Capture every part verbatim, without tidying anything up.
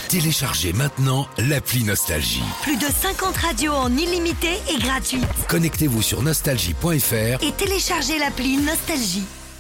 Téléchargez maintenant l'appli Nostalgie. Plus de cinquante radios en illimité et gratuite. Connectez-vous sur nostalgie point f r et téléchargez l'appli Nostalgie.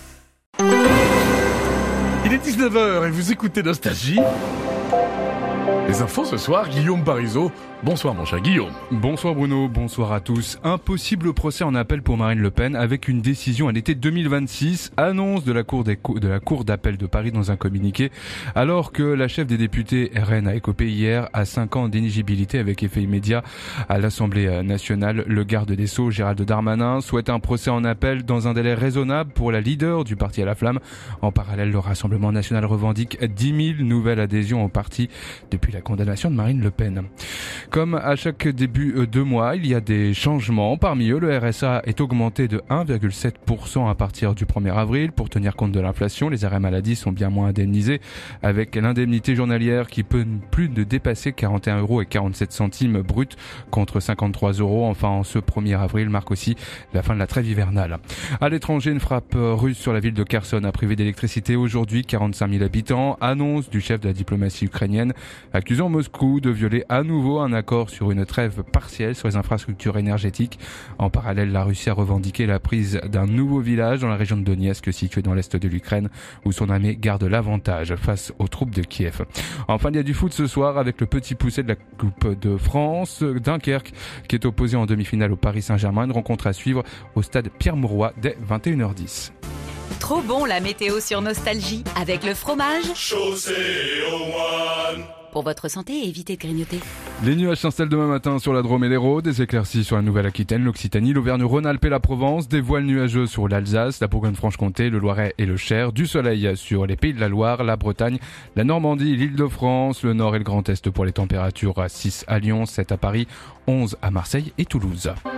Il est dix-neuf heures et vous écoutez Nostalgie. Les infos ce soir, Guillaume Parisot. Bonsoir mon cher Guillaume. Bonsoir Bruno, bonsoir à tous. Un possible procès en appel pour Marine Le Pen avec une décision à l'été deux mille vingt-six, annonce de la Cour, des co- de la Cour d'appel de Paris dans un communiqué, alors que la chef des députés R N a écopé hier à cinq ans d'inéligibilité avec effet immédiat à l'Assemblée nationale. Le garde des Sceaux, Gérald Darmanin, souhaite un procès en appel dans un délai raisonnable pour la leader du parti à la flamme. En parallèle, le Rassemblement national revendique dix mille nouvelles adhésions au parti depuis la condamnation de Marine Le Pen. Comme à chaque début de mois, il y a des changements. Parmi eux, le R S A est augmenté de un virgule sept pour cent à partir du premier avril. Pour tenir compte de l'inflation, les arrêts maladie sont bien moins indemnisés, avec l'indemnité journalière qui peut plus de dépasser quarante et un euros et quarante-sept centimes brut contre cinquante-trois euros. Enfin, en ce premier avril marque aussi la fin de la trêve hivernale. À l'étranger, une frappe russe sur la ville de Kherson a privé d'électricité aujourd'hui quarante-cinq mille habitants. Annonce du chef de la diplomatie ukrainienne accusant Moscou de violer à nouveau un accord sur une trêve partielle sur les infrastructures énergétiques. En parallèle, la Russie a revendiqué la prise d'un nouveau village dans la région de Donetsk, situé dans l'est de l'Ukraine, où son armée garde l'avantage face aux troupes de Kiev. Enfin, il y a du foot ce soir avec le petit poucet de la Coupe de France, Dunkerque, qui est opposé en demi-finale au Paris Saint-Germain. Une rencontre à suivre au stade Pierre-Mauroy dès vingt et une heures dix. Trop bon la météo sur Nostalgie avec le fromage Chaussée au moine. Pour votre santé, évitez de grignoter. Les nuages s'installent demain matin sur la Drôme et l'Hérault, des éclaircies sur la Nouvelle-Aquitaine, l'Occitanie, l'Auvergne-Rhône-Alpes et la Provence, des voiles nuageux sur l'Alsace, la Bourgogne-Franche-Comté, le Loiret et le Cher, du soleil sur les Pays de la Loire, la Bretagne, la Normandie, l'Île-de-France, le Nord et le Grand Est pour les températures à six à Lyon, sept à Paris, onze à Marseille et Toulouse.